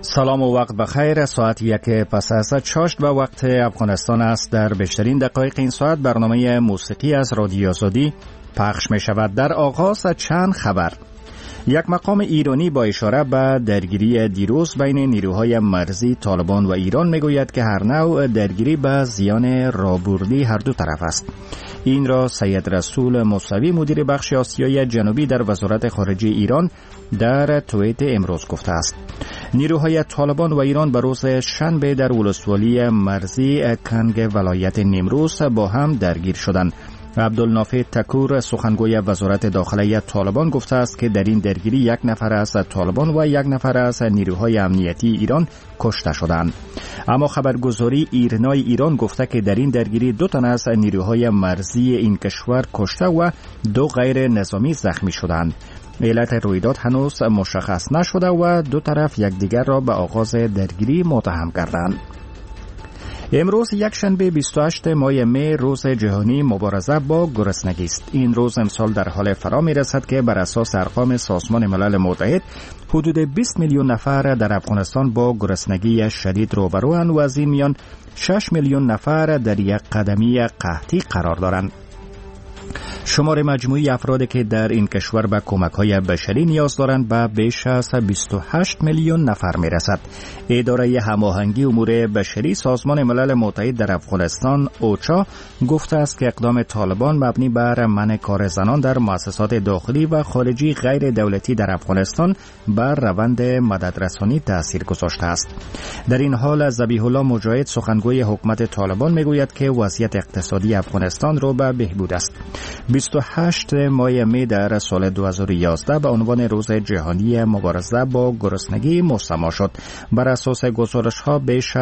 سلام و وقت بخیر. ساعت 1 پس از چاشت به وقت افغانستان است. در بیشترین دقایق این ساعت برنامه موسیقی از رادیو آزادی پخش می شود. در آغاز چند خبر. یک مقام ایرانی با اشاره به درگیری دیروز بین نیروهای مرزی طالبان و ایران میگوید که هر نوع درگیری به زیان رابردی هر دو طرف است. این را سید رسول موسوی مدیر بخش آسیای جنوبی در وزارت خارجه ایران در توییت امروز گفته است. نیروهای طالبان و ایران به روز شنبه در ولسوالی مرزی کنگ ولایت نیمروز با هم درگیر شدند. عبدالنافع تکور سخنگوی وزارت داخلی طالبان گفته است که در این درگیری یک نفر از طالبان و یک نفر از نیروهای امنیتی ایران کشته شدند. اما خبرگزاری ایرنای ایران گفته که در این درگیری 2 تن از نیروهای مرزی این کشور کشته و 2 غیر نظامی زخمی شدند. علت رویداد هنوز مشخص نشده و 2 طرف یکدیگر را به آغاز درگیری متهم کردند. امروز یک شنبه 28 ماه می روز جهانی مبارزه با گرسنگی است. این روز امسال در حال فرا می رسد که بر اساس ارقام سازمان ملل متحد حدود 20 میلیون نفر در افغانستان با گرسنگی شدید روبروند و از این میان 6 میلیون نفر در یک قدمی قحطی قرار دارند. شمار مجموعی افرادی که در این کشور به کمک‌های بشری نیاز دارند به بیش از 28 میلیون نفر می‌رسد. اداره هماهنگی امور بشری سازمان ملل متحد در افغانستان اوچا گفته است که اقدام طالبان مبنی بر منع کار زنان در مؤسسات داخلی و خارجی غیر دولتی در افغانستان بر روند مددرسانی تأثیر گذاشته است. در این حال ذبیح الله مجاهد سخنگوی حکومت طالبان میگوید که وضعیت اقتصادی افغانستان رو به بهبود است. 28 ماه می در سال 2011 به عنوان روز جهانی مبارزه با گرسنگی مسما شد. بر اساس گزارش‌ها بیش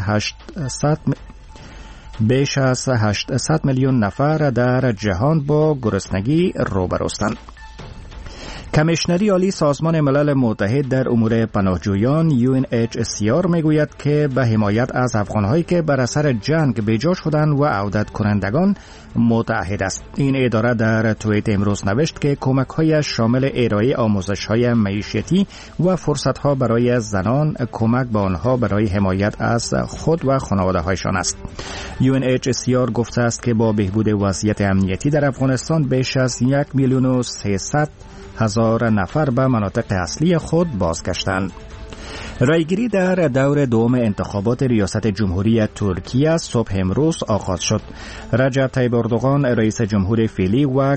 از 800 میلیون نفر در جهان با گرسنگی روبروستند. کمیشنری عالی سازمان ملل متحد در امور پناهجویان UNHCR میگوید که به حمایت از افغانهایی که بر اثر جنگ بیجا شدند و عودت کنندگان متعهد است. این اداره در توییت امروز نوشت که کمک‌های شامل ارائه آموزش‌های معیشتی و فرصت‌ها برای زنان، کمک به آنها برای حمایت از خود و خانواده‌هایشان است. UNHCR گفته است که با بهبود وضعیت امنیتی در افغانستان بیش از 1,300,000 نفر به مناطق اصلی خود بازگشتند. رایگیری در دور دوم انتخابات ریاست جمهوری ترکیه صبح امروز آغاز شد. رجب طیب اردوغان رئیس جمهور فعلی و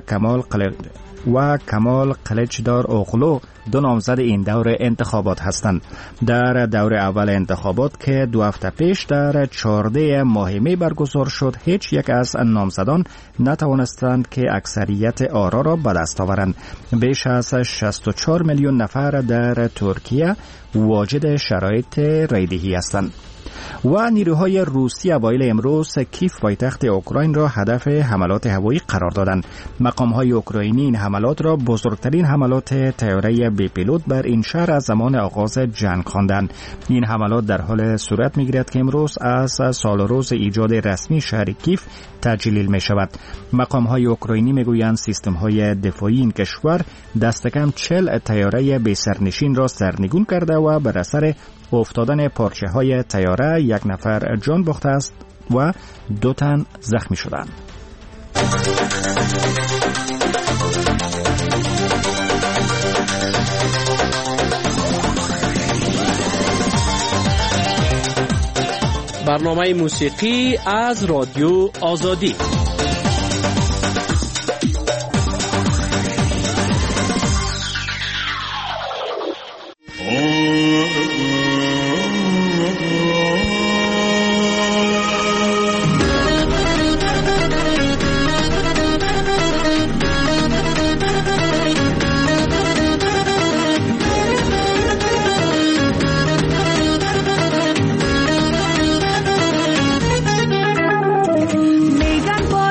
کمال قلیچدار اوغلو 2 نامزد این دور انتخابات هستند. در دور اول انتخابات که 2 هفته پیش در 14 ماه می برگزار شد، هیچ یک از نامزدان نتوانستند که اکثریت آرا را به دست آورند. بیش از 64 میلیون نفر در ترکیه واجد شرایط رایدهی هستند. و نیروهای روسی اوایل امروز کیف پایتخت اوکراین را هدف حملات هوایی قرار دادند. مقام‌های اوکراینی این حملات را بزرگترین حملات طیاره بی پیلوت بر این شهر از زمان آغاز جنگ خواندند. این حملات در حال صورت می‌گیرد که امروز از سال روز ایجاد رسمی شهر کیف تجلیل می‌شود. مقام‌های اوکراینی می‌گویند سیستم‌های دفاعی این کشور دست کم 40 طیاره بی سرنشین را سرنگون کرده و بر اثر افتادن پارچه‌های طیاره 1 نفر جان باخته است و 2 تن زخمی شدند. برنامه موسیقی از رادیو آزادی. میگن با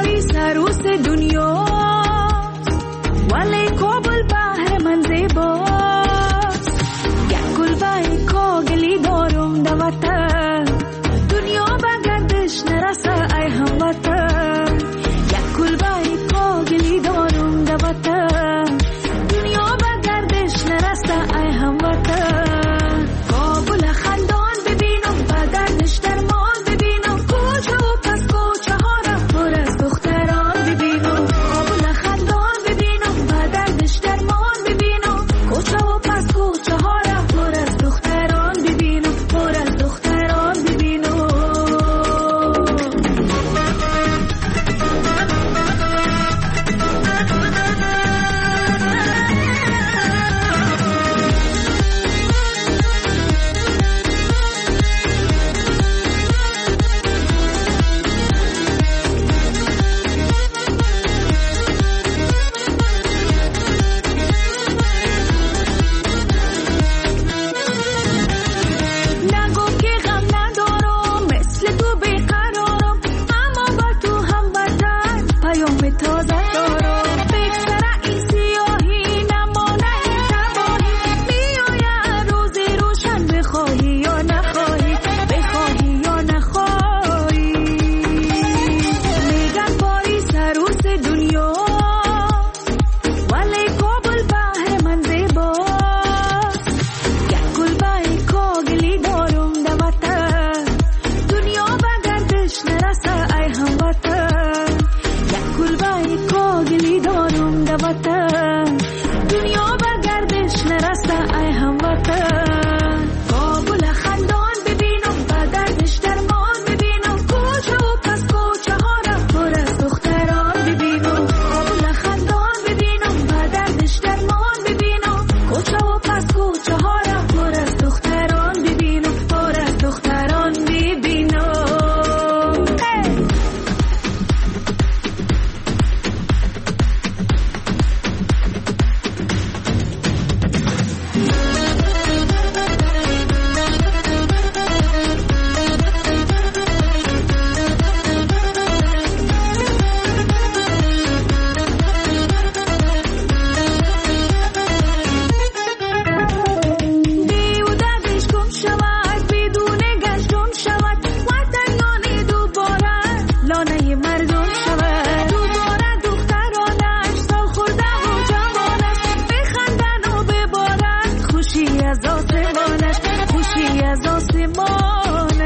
همه مردم شود. دوباره دخترانش سال خورده و جوانش بخندن و ببارن خوشی از آسمانش، خوشی از آسمانش.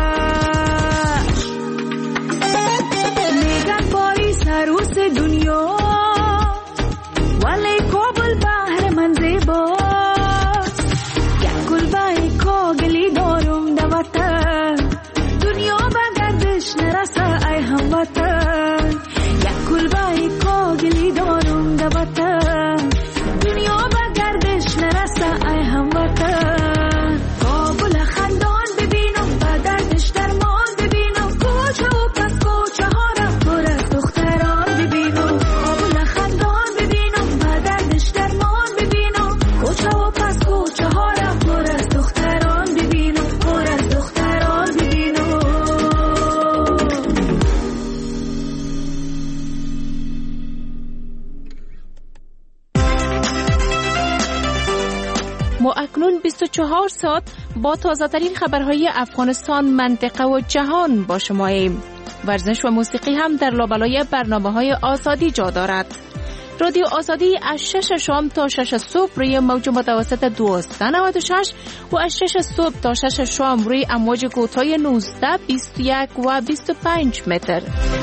میگن پاریس عروس دنیا ولی کابل بحر من زیباست. یک کلبه کاغلی دارم در وطن، دنیا به گردش نرسه ای هموطن. یک کلبه کاغلی دارم در وطن، دنیا به گردش نرسه ای هموطن. کابل خندان ببینم به دردش درمان ببینم، کوچه و پس کوچه ها را پر از دختران ببینم. کابل خندان ببینم به دردش درمان ببینم، کوچه و پس کوچه ها را پر از دختران ببینم، پر از دختران ببینم. ما اکنون 24 ساعت با تازه‌ترین خبرهای افغانستان، منطقه و جهان با شماییم. ورزش و موسیقی هم در لابلای برنامه‌های آزادی جا دارد. رادیو آزادی از 6 شام تا 6 صبح روی موج متوسط 1296 و از 6 صبح تا 6 شام روی امواج کوتاه 19، 21 و 25 متر.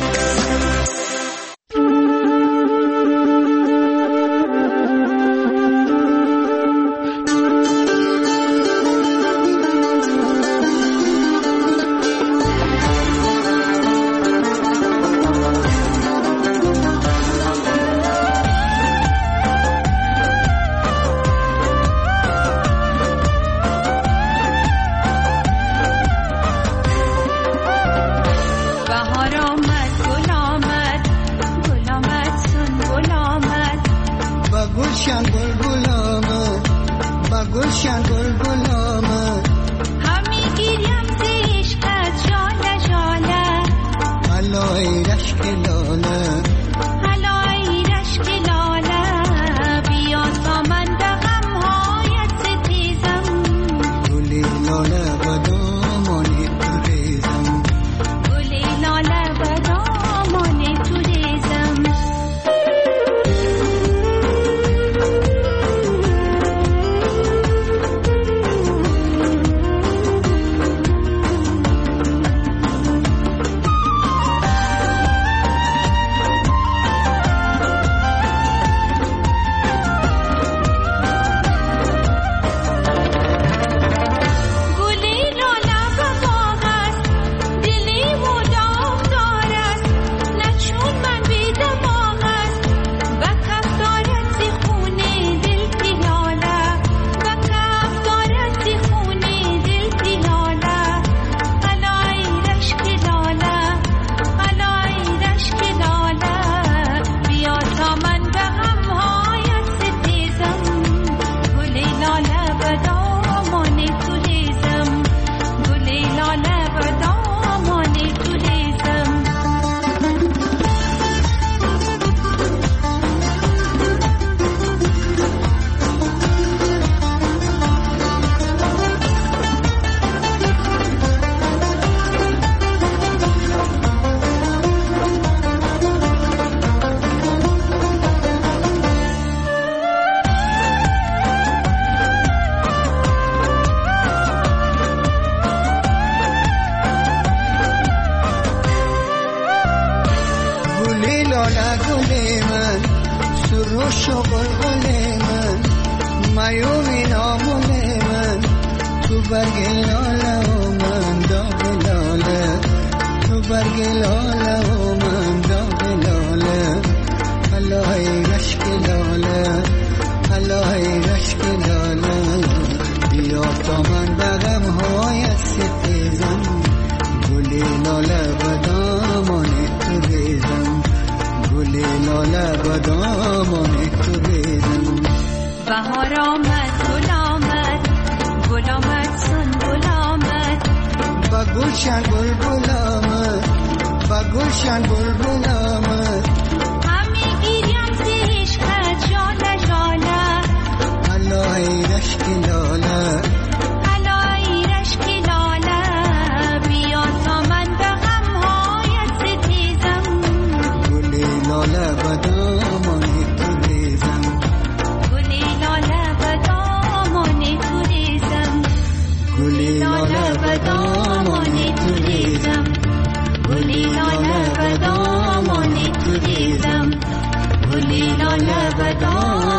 بهار آمد گل آمد گل آمد سنبل آمد با گلشن بلبل آمد با گلشن بلبل آمد همی گیریم ز عشقت ژاله ژاله الای رشک لاله الای رشک لاله بیا تا من به غمهایت ستیزم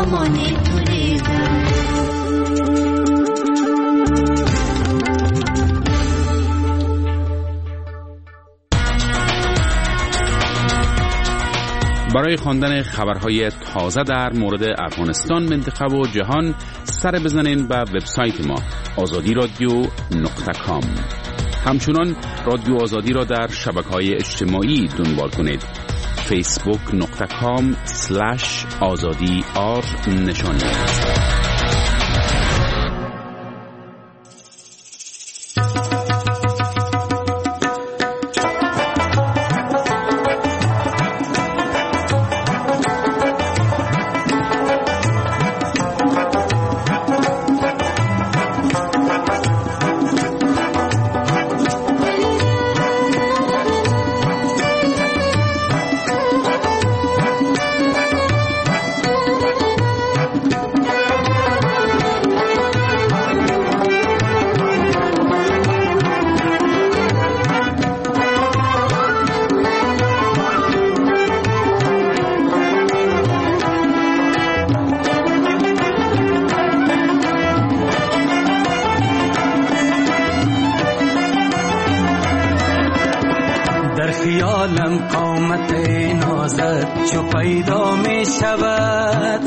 سامان توریدم. برای خواندن خبرهای تازه در مورد افغانستان، منطقه و جهان سر بزنین به وبسایت ما azadi.radio.com. همچنان رادیو آزادی را در شبکه‌های اجتماعی دنبال کنید. facebook.com/azadi_r نشانی. خیالم قامت نازت چو پیدا می شود،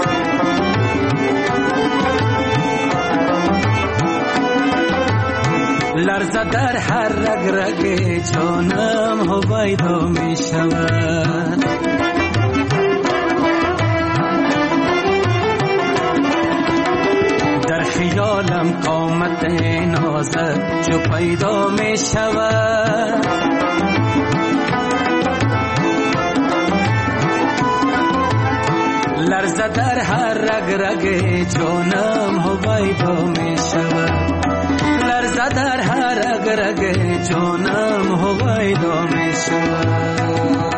لرزه در هر رگ رگ جانم هویدا می شود. در خیالم قامت نازت چو پیدا می شود، لرزه در هر رگ رگ جانم هویدا می شود، لرزه در هر رگ رگ جانم هویدا می شود.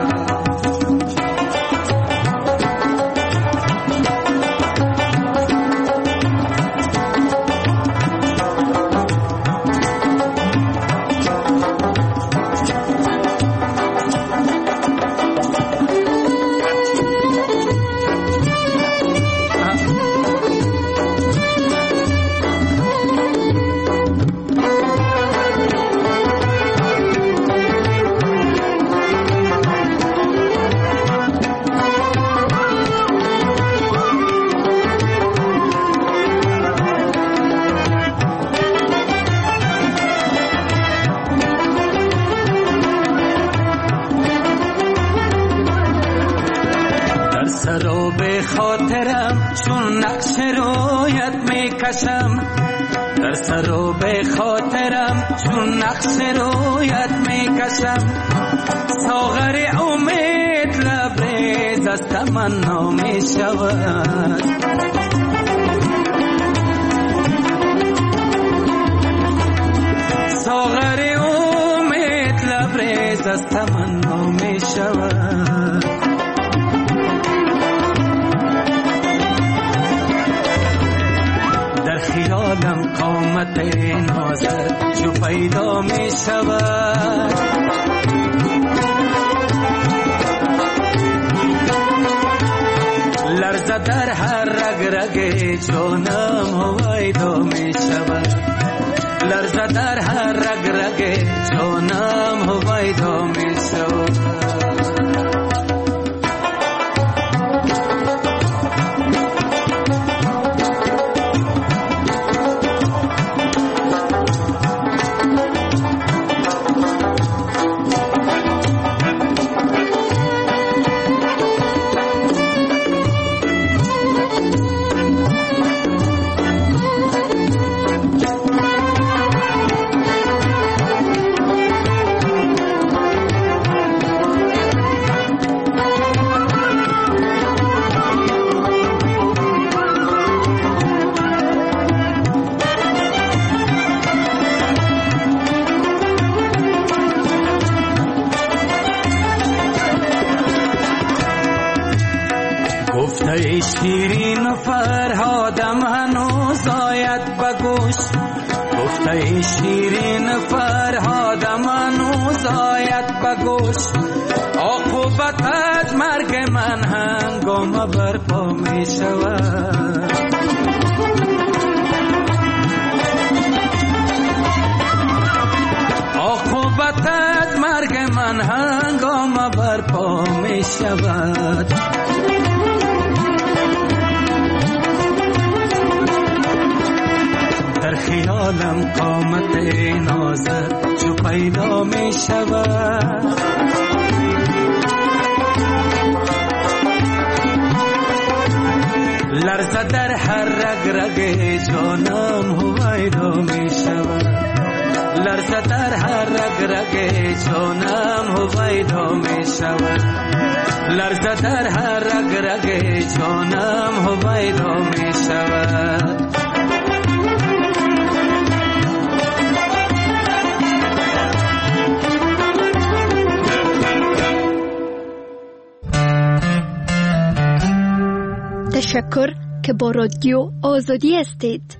سراب خاطرم چون نقش رویت می کشم، در سراب خاطرم چون نقش رویت می کشم. ساغر امید لبریز از تمنا می شود، ساغر امید لبریز از تمنا می شود. خیالم قامت نازت جو پیدا می شود، لرزه در هر رگ رگ جانم هویدا می شود، لرزه در هر رگ رگ جانم هویدا می شود. گفته شیرین فرهادم هنوز آید بگوش، گفته شیرین فرهادم هنوز آید بگوش. عاقبت از مرگ من هنگام گام برپا می شود. عاقبت از مرگ من هنگام برپا می شود. در خیالم قامت نازت چو پیدا می شود. لرزه در هر رگ رگ جانم هویدا می شود. لرزه در هر رگ رگ جانم هویدا می شود. لرزه در هر رگ رگ جانم هویدا می شود. تشکر که با رادیو آزادی هستید.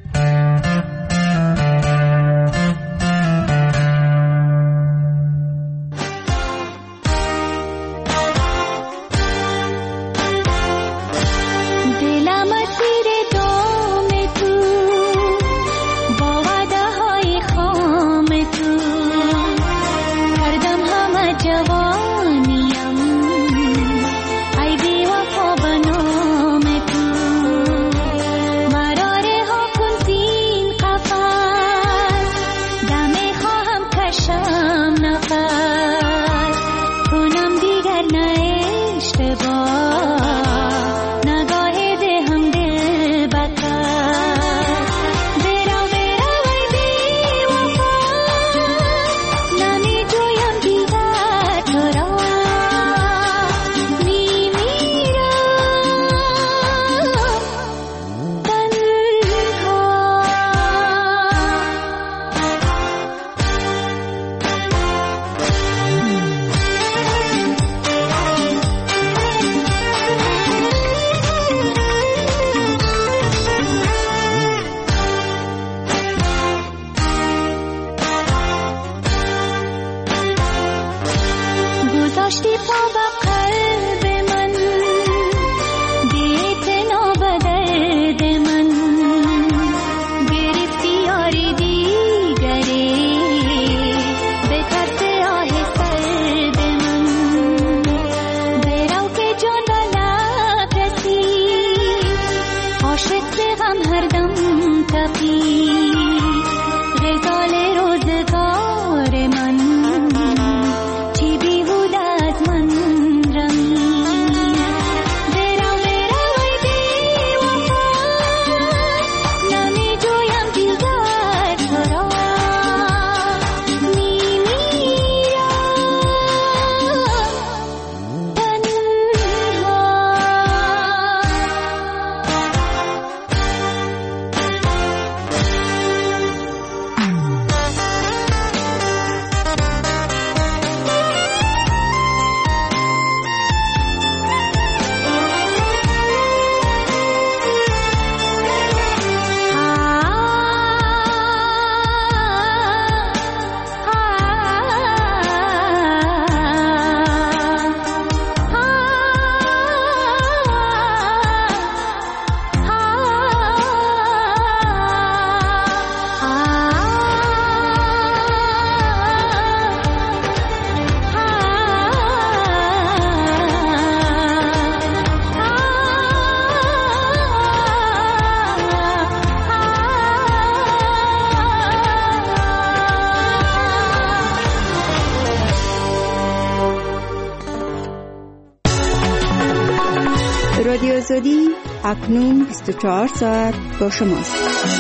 رادیو آزادی اکنون 24 ساعت با شماست.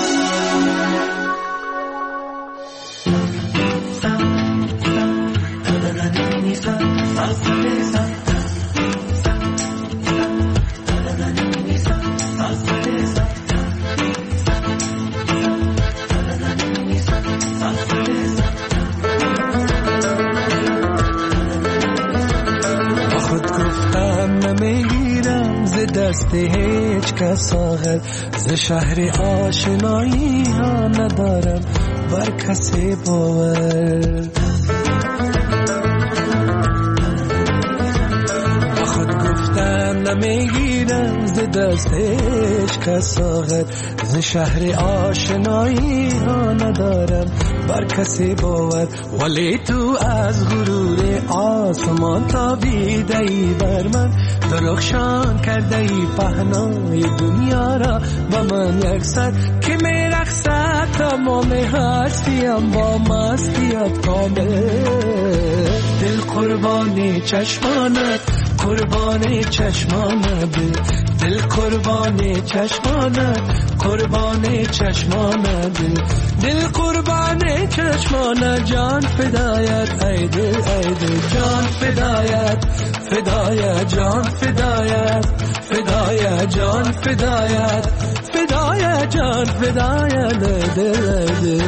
دست هیچ کس آخر ز شهر آشنایی ها ندارم بر کسی باور. با خود گفتم نمیگیرم ز دستش کساغر ز شهر آشنایی ها ندارم بر کسی باور ولی تو از غرور آسمان تابیده ای بر من درخشان کرده ای پهنای دنیا را با من یکسر که میرقصد تمام هستیم با مستیت کامل دل قربانی چشمانت قربانی چشمانت دل قربانی چشمانت قربانی چشمانت دل قربانی چشمانت جان فدایت ای دل جان فدایت فدایت جان فدایت فدایت جان فدایت فدایت جان فدایت دل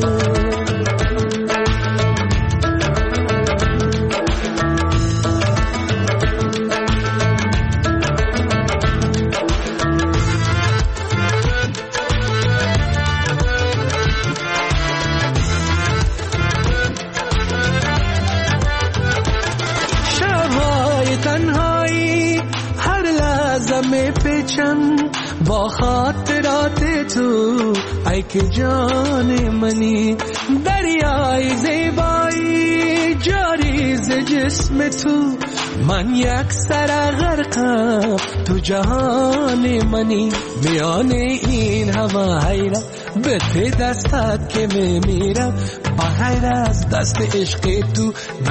با خاطرات تو ای که جان منی دریای زیبایی جاری ز جسم تو من یک سر غرقم تو جهان منی میان این همه حیرت به ته دستت که میمیرم با حیر از دست عشق تو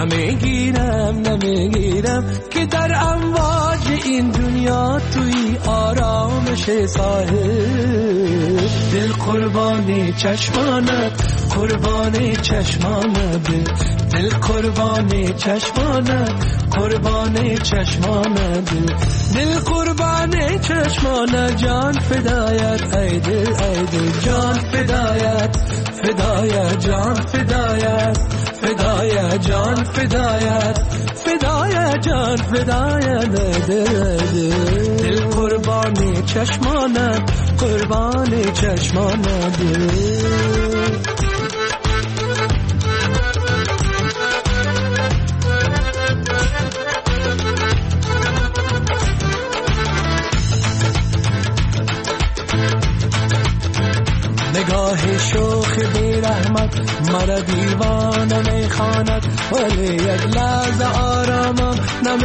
نمیگیرم که در امواج این دنیا توی آرامش ساحل دل قربانی چشمانت قربانی چشمانت دل قربانی چشمانت قربانی چشمانت دل قربانی چشمانت جان فدایت ای دل جان فدایت فدایت جان فدایت فدایت جان فدایت فدایت جان فدایت دل قربانی چشمانت قربانی چشمانت نگاه شوخ بی رحمت مرا دیوانه میخواند ولی یک لحظه آرامم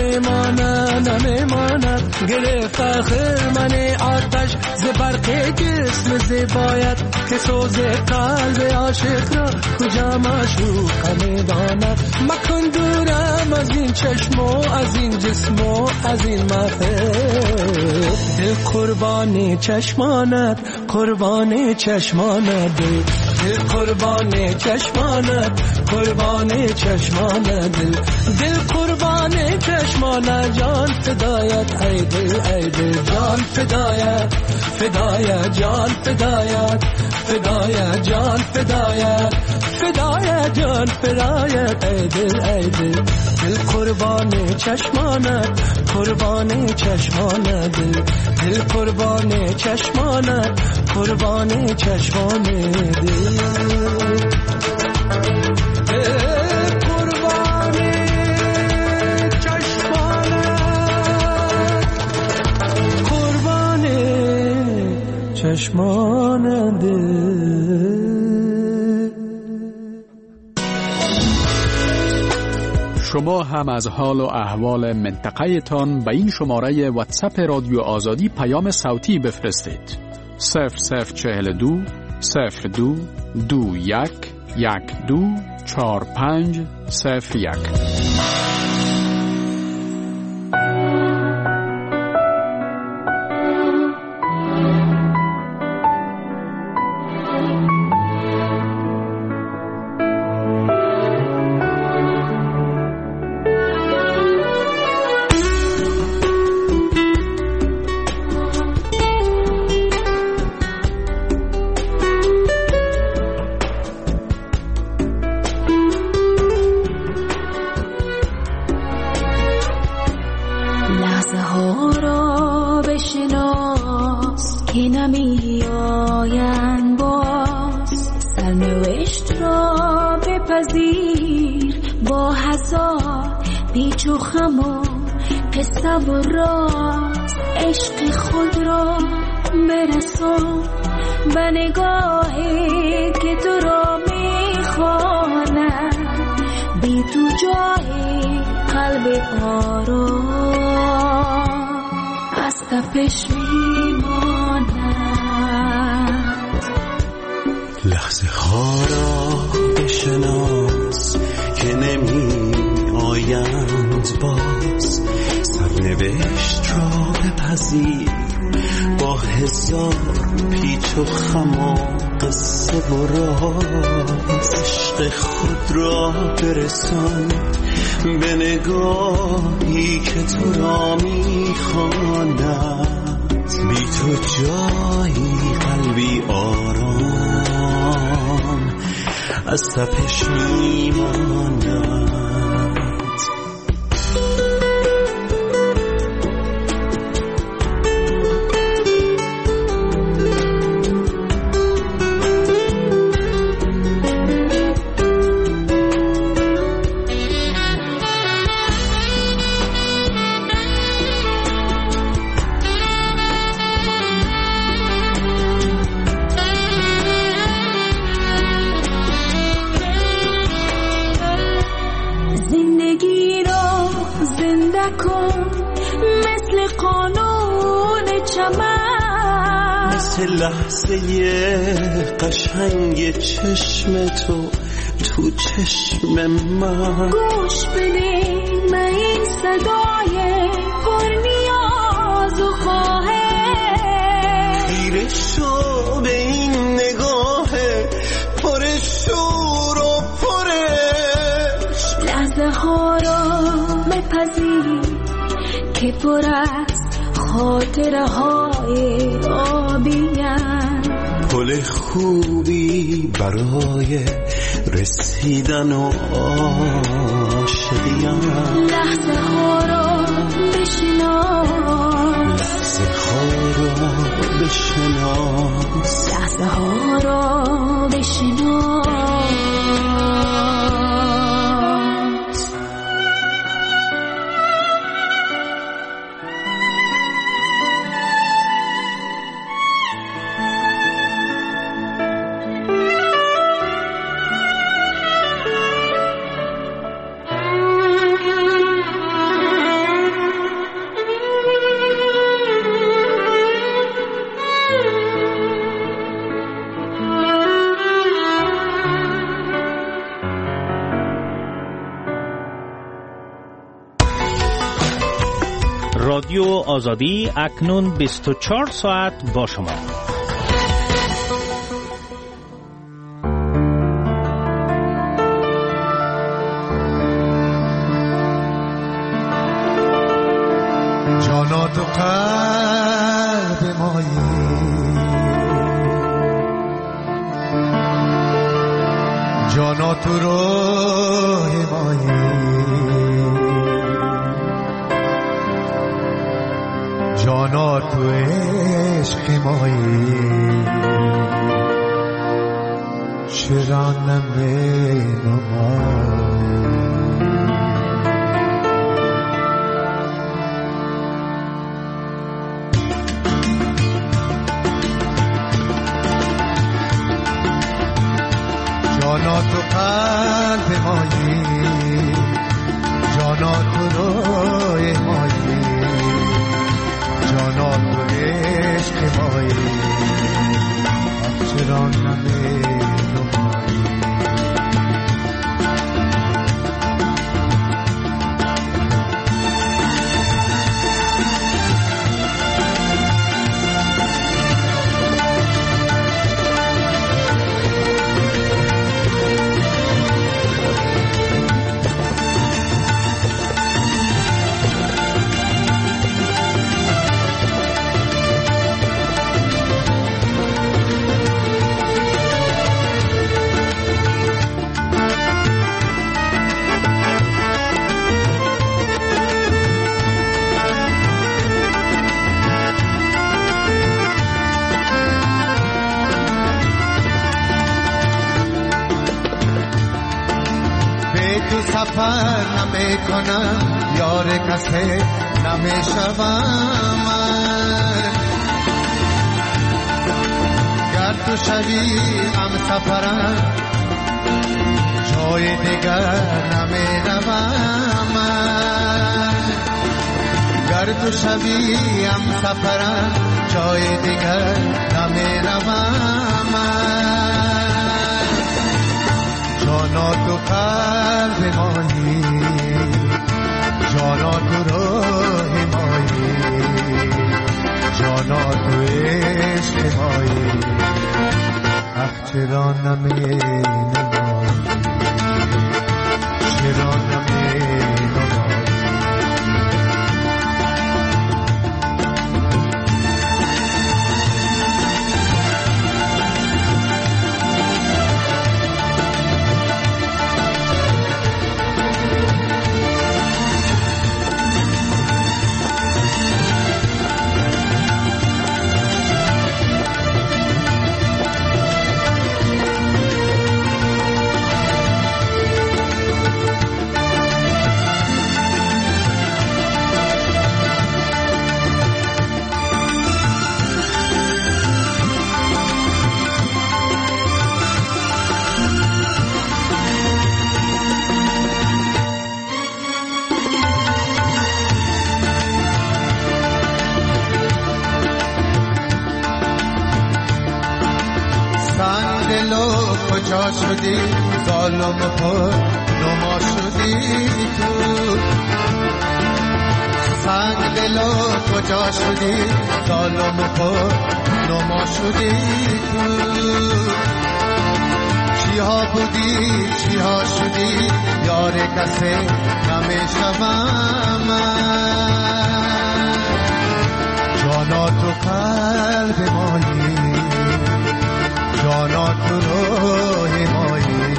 نمیماند گرفت خرمن آتش ز برق جسم زیبایت که سوز قلب عاشق را کجا معشوق میداند مکن دورم از این چشم و از این جسم و از این محفل دل قربانی چشمانت قربانی چشمانت دل قربانی چشمانت قربانی چشمانت دل قربانی چشمانت جان فدایت ای دل جان فدایت فدایت جان فدایت فدایت جان فدایت فدایت جان فدایت ای دل دل قربانی چشمانت قربانی چشمانت دل قربانی چشمانت قربانی چشمانت چشمانند شما هم از حال و احوال منطقه تان به این شماره واتساپ رادیو آزادی پیام صوتی بفرستید 0042 02 21 12 45 01. قصه و راز عشق خود را برسان به نگاهی که تو را میخواند، بی تو جای قلب آرام از تپش میماند. لحظه ها را بشناس که نمی آیند باز، سرنوشت را بپذیر با هزار پیچ و خم و قصه و راز. عشق خود را برسان به نگاهی که تو را میخواند، بی تو جایی قلبی آرام از تپش میماند. لحظه قشنگ چشم تو چشم من، گوش بده من این صدای پر نیاز و خواهش، خیره شو به این نگاه پر شور و پرش. لحظه ها را بپذیر که پر از خاطره های آبی‌اند، پل خوبی برای رسیدن و عاشقی‌اند. لحظه ها را بشناس، لحظه ها را بشناس، لحظه ها را بشناس. رادیو آزادی اکنون 24 ساعت با شما. جانا تو قلب مایی، جانا تو روح مایی، جانا تو عشق مایی، چرا نمینمایی. جانا تو قلب مایی، جانا تو روح مایی، جانا تو عشق مایی، چرا نمینمایی. سفر نمی کنم یار کسی نمی شوم گر تو شوی هم سفرم جای دیگر نمی روم گر تو شوی هم سفرم جای دیگر نمی روم جانا تو قلب مایی جانا تو روح مایی جانا تو عشق مایی اخ چرا نمی نمایی چرا نمی نمایی کجا شدی ظالم پر نما شدی تو سنگ دلو کجا شدی ظالم پر نما شدی تو چیها بودی چیها شدی یار کسی نمی شوم جانا تو قلب مایی جانا تو روح مایی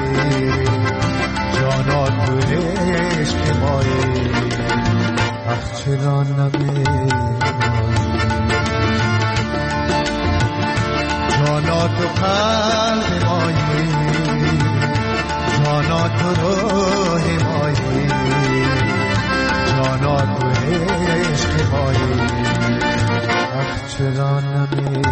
جانا تو عشق مایی اخ چرا نمی جانا تو قلب مایی جانا تو روح مایی جانا تو عشق مایی اخ چرا نمی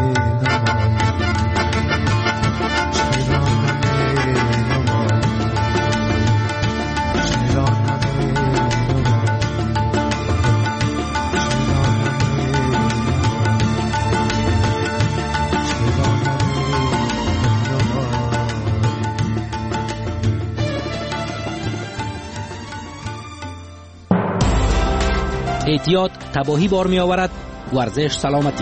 احتیاط تباهی بار می آورد. ورزش سلامتی.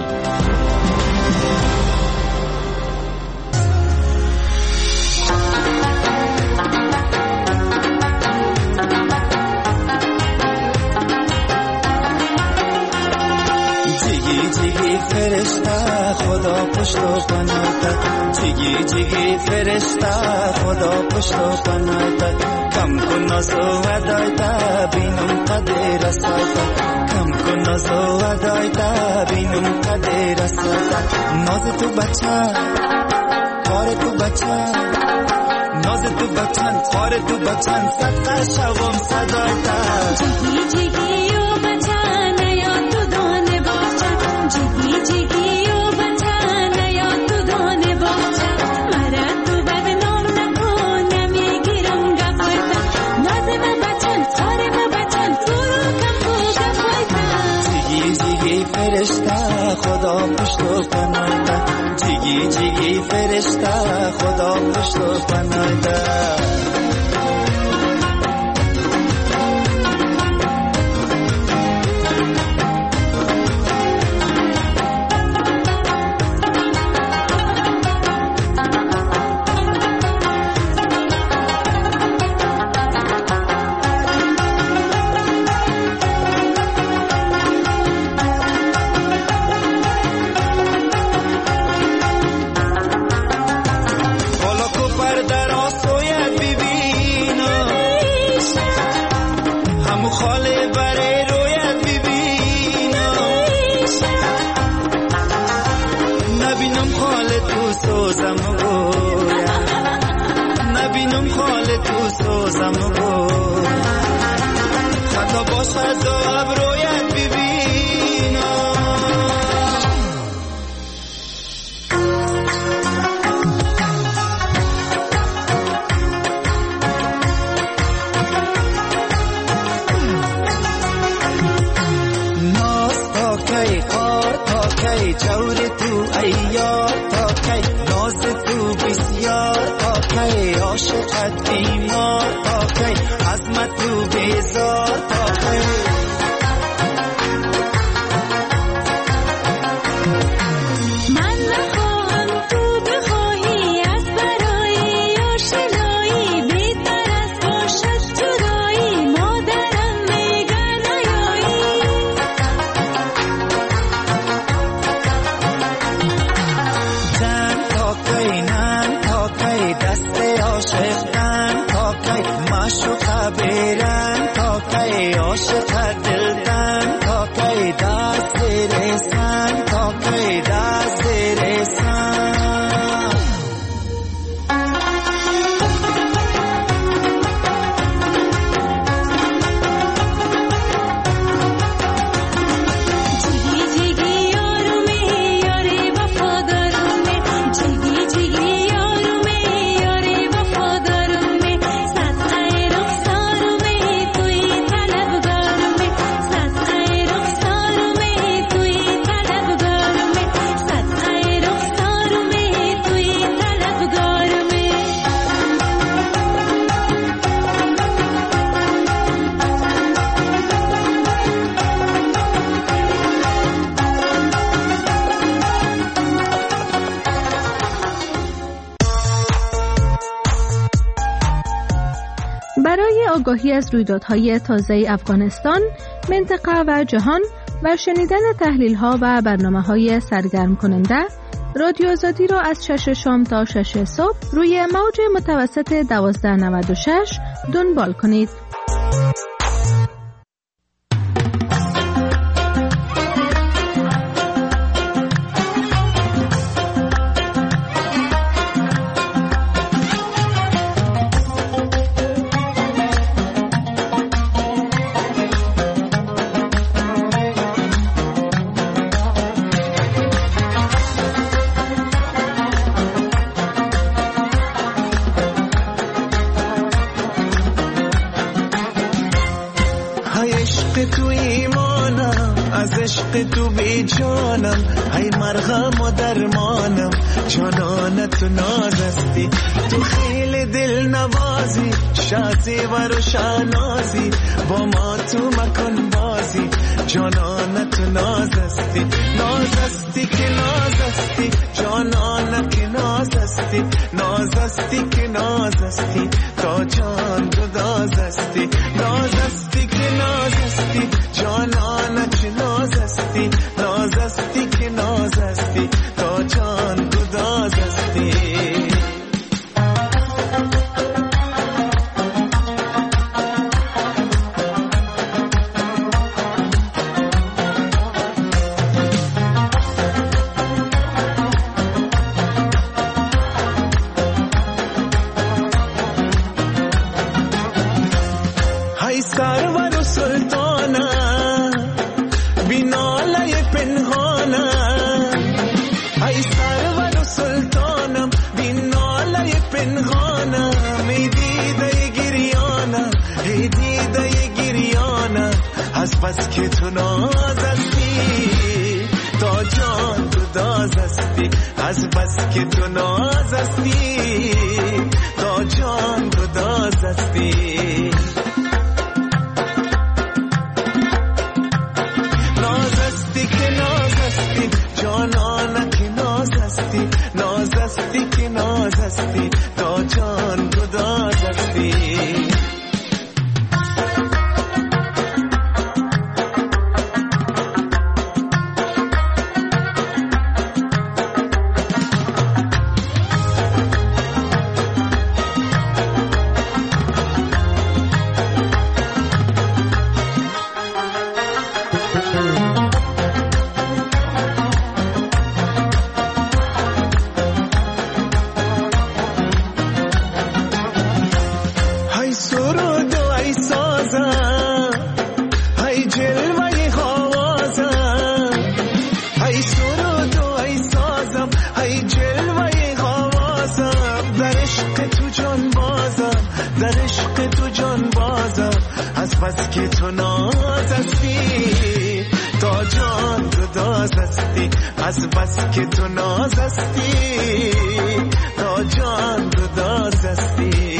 جیگی فرشته خدا پشت و پناهت جیگی جیگی فرشته خدا پشت و پناهت کم کن نازو ودایت بینم قدر رسایت کم کن نازو ودایت بینم قدر رسایت ناز تو بچه کار تو بچه ناز تو بچن کار تو بچن صدقه شوم صدایت جیگی جیگی و بچه نیا تو دانه باچه جیگی جیگی و بچه نیا تو دانه باچه مرا تو بدنام نکن نمیگیرم گفایتا ناز ما بچن کار ما بچن تو رو کم کو گفایتا جیگی جیگی فرشته خدا پشت و پناهت جیگی جیگی فرشته خدا پشت و پناهت در آسوی بیبی کی خار تا کی جور تو ایار تا کی ناز تو بسیار تا کی عاشقت بیمار تا کی عظمت تو بیزار تا کی آگاهی از رویدادهای تازه افغانستان، منطقه و جهان و شنیدن تحلیل‌ها و برنامه‌های سرگرم کننده، رادیو آزادی را از 6 شام تا 6 صبح روی موج متوسط 1296 دنبال کنید. تو بی جانم ای مرهم و درمانم جانان تو نازستی تو خیلی دل نوازی شازی و روشنازی با ما تو مکن بازی جانان تو نازستی نازستی که نازستی جانان که نازستی نازستی که نازستی تا جان تو دازستی نازستی که نازستی جانان که نازستی نازستی که نازستی تا جان تو دازستی های سرور و سلطانه بیناله پنهانه ای سرور و سلطانم بیناله پنهانه می دیده گریانه ای دیده گریانه از بس که تو نازستی تا جان تو دازستی از بس که تو نازستی تا جان تو دازستی جانان که نازستی نازستی که نازستی تا جان تو دازستی جان گداز هستی از بس که تو ناز هستی تا جان گداز هستی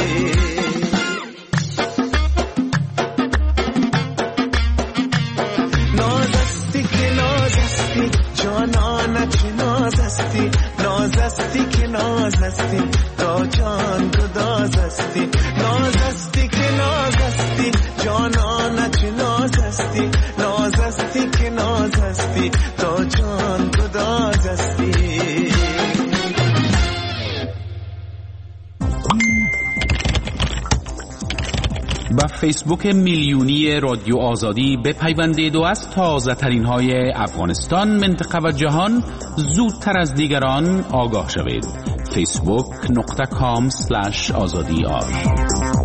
ناز هستی که ناز هستی جانانه چه ناز هستی ناز هستی که ناز هستی تا جان گداز هستی ناز هستی که ناز هستی جانانه چه ناز هستی ناز هستی که ناز هستی تا جان گداز هستی با فیسبوک میلیونی رادیو آزادی بپیوندید و از تازه ترین های افغانستان، منطقه و جهان زودتر از دیگران آگاه شوید. facebook.com/azadi.ir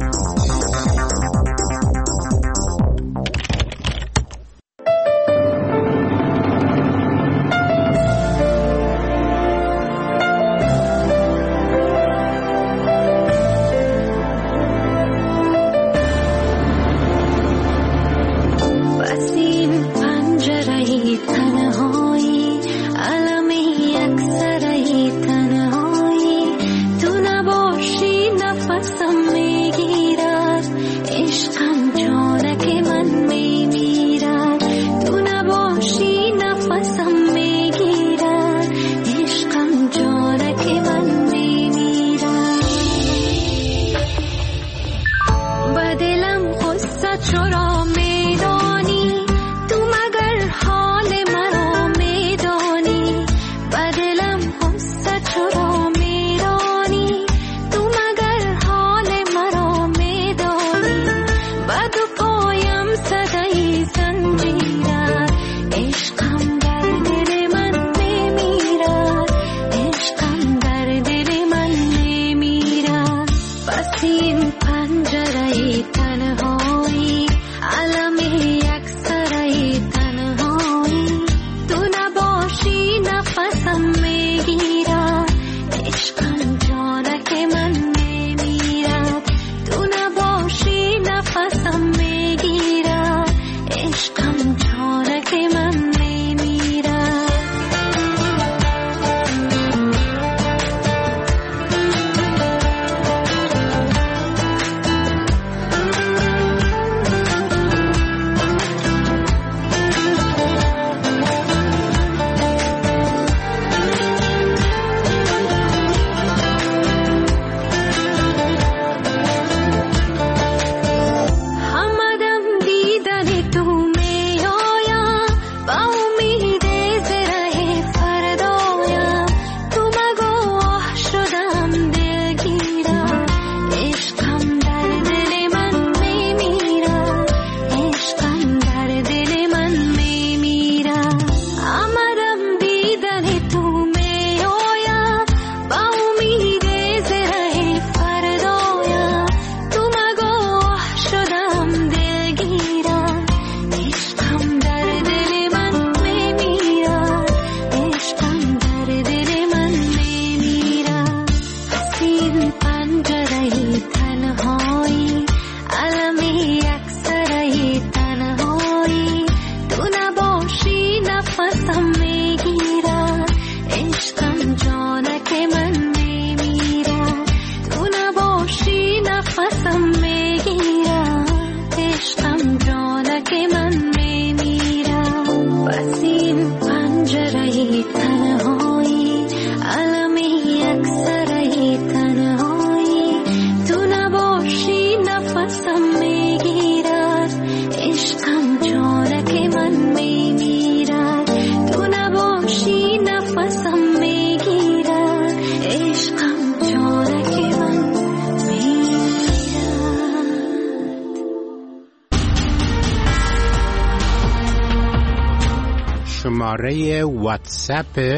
شماره واتساپ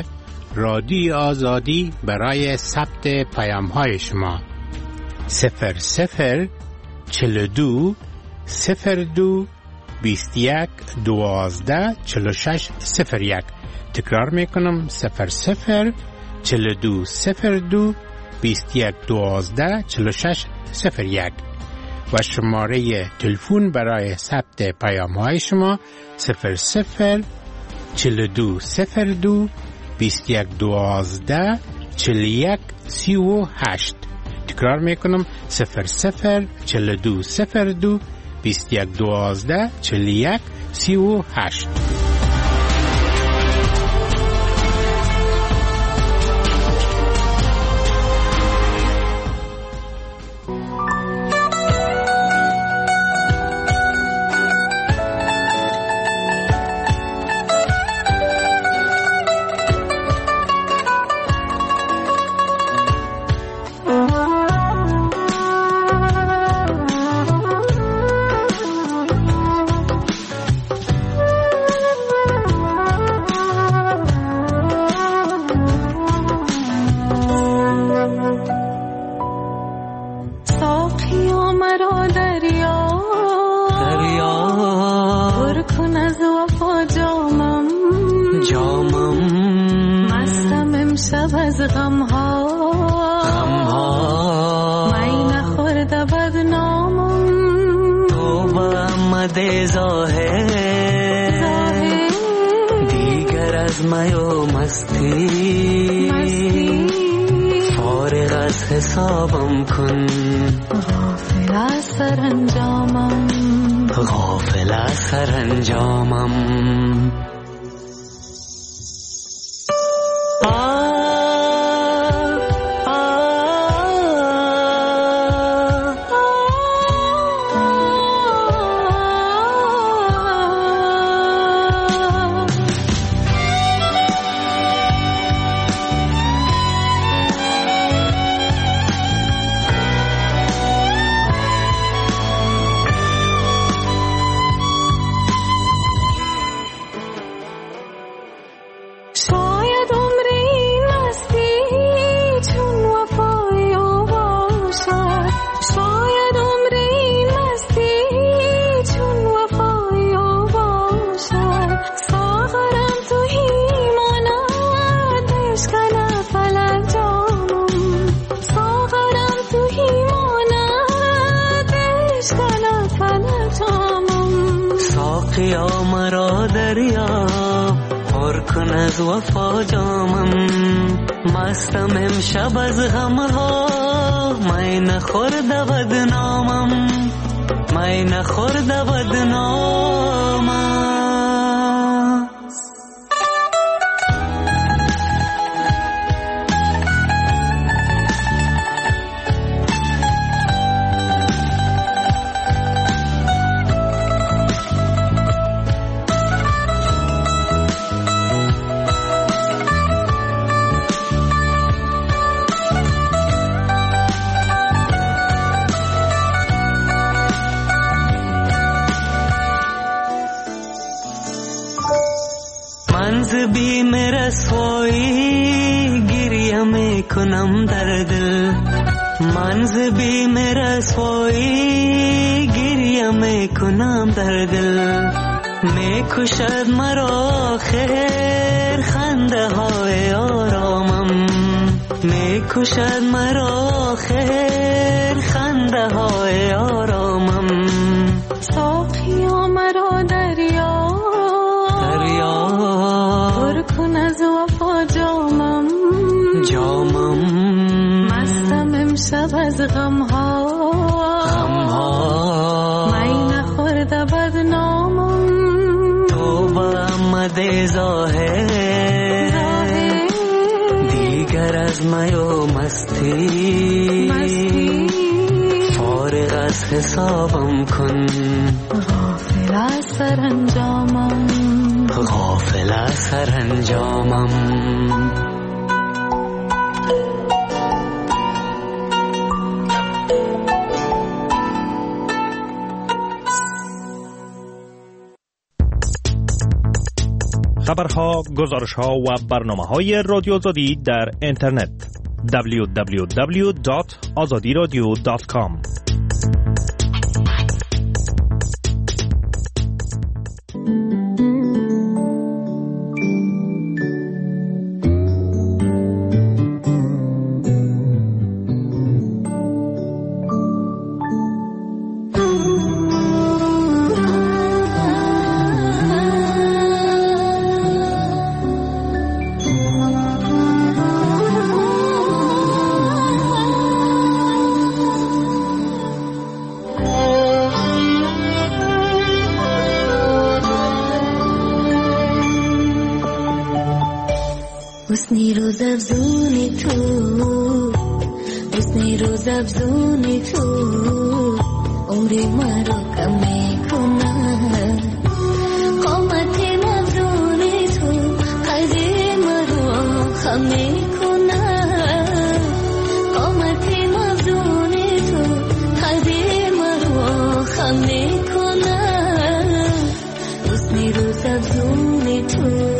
رادیو آزادی برای ثبت پیام‌های شما 00 42 02 21 12 46 01. تکرار میکنم 00 42 02 21 12 46 01 و شماره تلفن برای ثبت پیام‌های شما 00 4202 2112 4138. تکرار میکنم 004202 2112 4138. حسابم کن غافل از سرانجامم غافل از سرانجامم ساقیا مرا دریاب پر کن از وفا جامم مستم امشب از غمها می نخورده بدنامم می نخورده بدنامم بیم رسوایی گریه میکنم در دل من ز بیم رسوایی گریه میکنم در دل میکشد مرا خیر خنده های آرامم میکشد مرا خیر خنده های آرامم ساقیا مرا دریا پر کن از وفا جامم مستم امشب از غمها می نخورده بدنامم توبه آمده ظاهر دیگر از می و مستی فارغ از حسابم کن غافل از سرانجامم غافل از سرانجامم خبرها، گزارشها و برنامه‌های رادیو آزادی در اینترنت www.azadiradio.com حسنی روز افزونی تو، حسنی روز افزونی تو، عمری مرا کم میکنه. قامت مفزونی تو قدر مرا خم میکنه. قامت مفزونی تو قدر مرا خم میکنه. حسنی روز افزونی تو.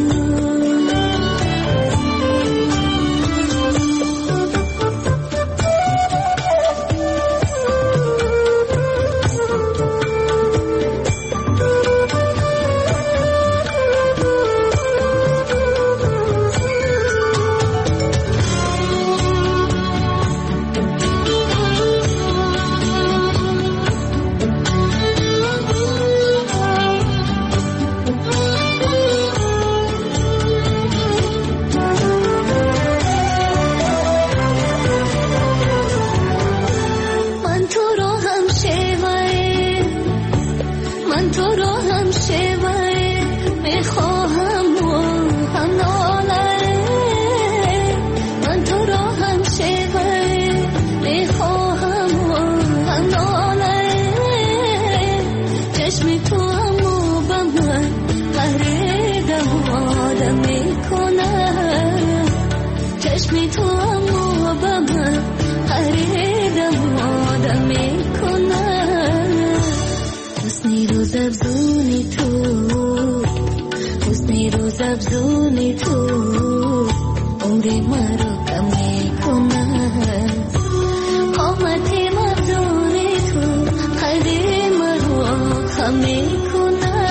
افزونی تو عمری مرا کم میکنه. قامت مفزونی تو قدر مرا خم میکنه.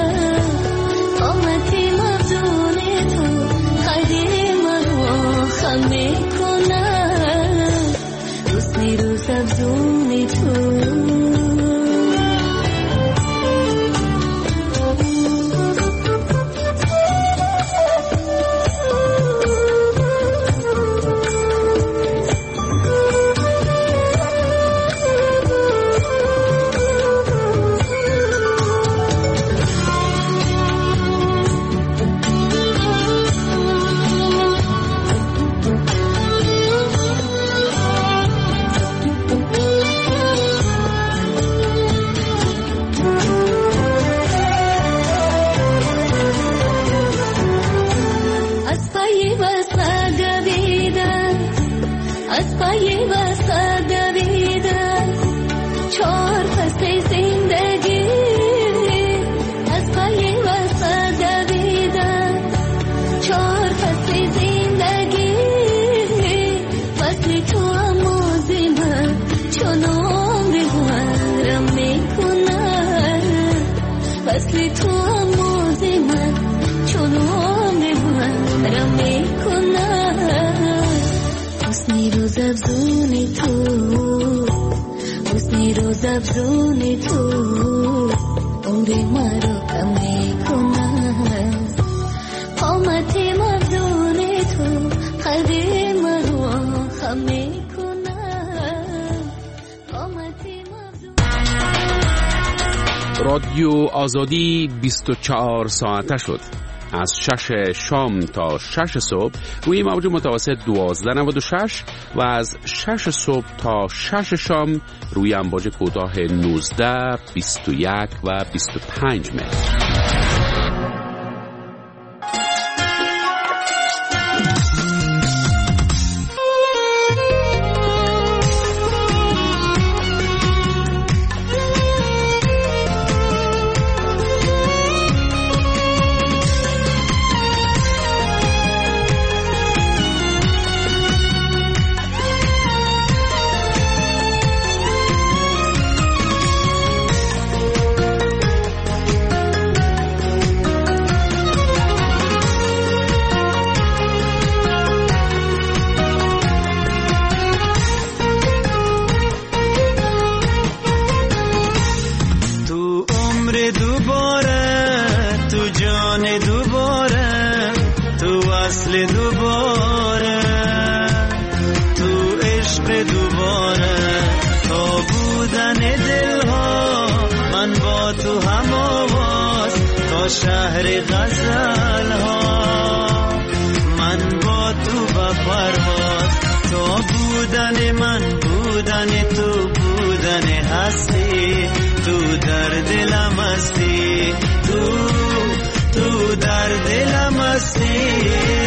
قامت مفزونی تو قدر مرا خم میکنه. حسنی روز افزونی تو. افزونی تو عمری مرا کم میکنه. قامت مفزونی تو قدر مرا خم میکنه. قامت رادیو آزادی 24 ساعته شد. از 6 شام تا 6 صبح روی موج متوسط 1296 و از 6 صبح تا 6 شام روی امواج کوتاه 19، 21 و 25 متر. شهر غزل ها من بودن من بودن تو بودن هستی تو در دلم هستی تو در دلم هستی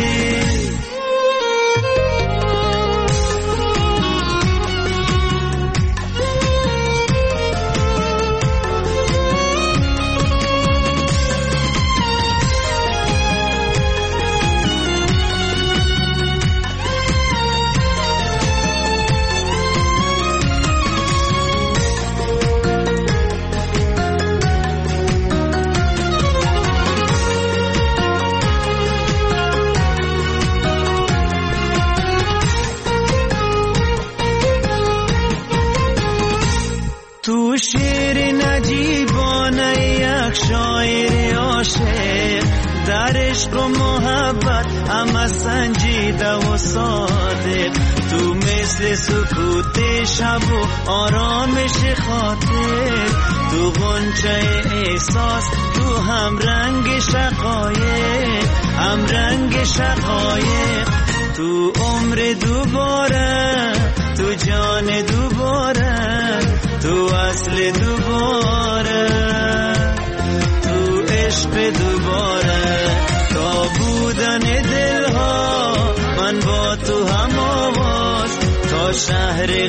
تو شعر نجیبانه یک شاعر عاشق در عشق و محبت همه سنجیده و صادق تو مثل سکوت شب و آرامش خاطر تو غنچه احساس تو هم رنگ شقایق هم رنگ شقایق تو عمر دوباره تو جان دوباره تو اصل دوباره تو عشق دوباره تا بودن دلها من با تو هم آواز تا شهر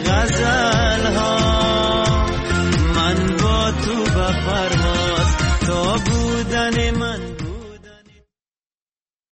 غزلها من با تو به پرواز تا بود